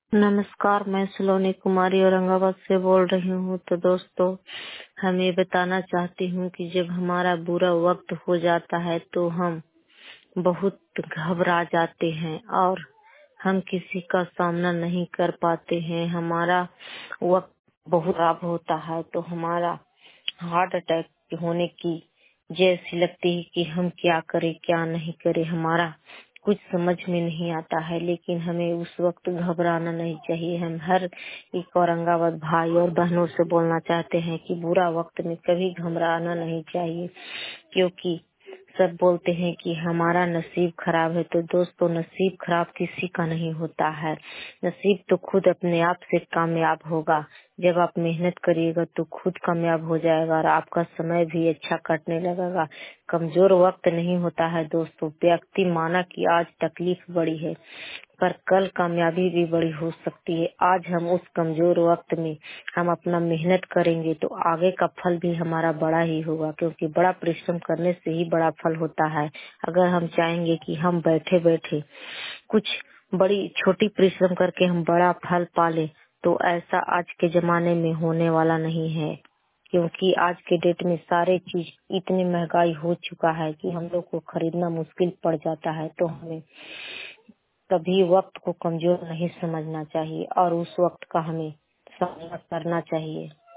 नमस्कार, मैं सलोनी कुमारी औरंगाबाद से बोल रही हूँ। तो दोस्तों, हम ये बताना चाहती हूँ कि जब हमारा बुरा वक्त हो जाता है तो हम बहुत घबरा जाते हैं और हम किसी का सामना नहीं कर पाते हैं। हमारा वक्त बहुत खराब होता है तो हमारा हार्ट अटैक होने की जैसी लगती है कि हम क्या करें क्या नहीं करें, हमारा कुछ समझ में नहीं आता है। लेकिन हमें उस वक्त घबराना नहीं चाहिए। हम हर एक औरंगाबाद भाई और बहनों से बोलना चाहते हैं कि बुरा वक्त में कभी घबराना नहीं चाहिए, क्योंकि सब बोलते हैं कि हमारा नसीब खराब है। तो दोस्तों, नसीब खराब किसी का नहीं होता है। नसीब तो खुद अपने आप से कामयाब होगा। जब आप मेहनत करिएगा तो खुद कामयाब हो जाएगा और आपका समय भी अच्छा कटने लगेगा। कमजोर वक्त नहीं होता है दोस्तों। व्यक्ति माना कि आज तकलीफ बड़ी है, पर कल कामयाबी भी बड़ी हो सकती है। आज हम उस कमजोर वक्त में हम अपना मेहनत करेंगे तो आगे का फल भी हमारा बड़ा ही होगा, क्योंकि बड़ा परिश्रम करने से ही बड़ा फल होता है। अगर हम चाहेंगे कि हम बैठे बैठे कुछ बड़ी छोटी परिश्रम करके हम बड़ा फल पाले, तो ऐसा आज के जमाने में होने वाला नहीं है। क्योंकि आज के डेट में सारे चीज इतनी महंगाई हो चुका है कि हम लोग को खरीदना मुश्किल पड़ जाता है। तो हमें कभी वक्त को कमजोर नहीं समझना चाहिए और उस वक्त का हमें सामना करना चाहिए।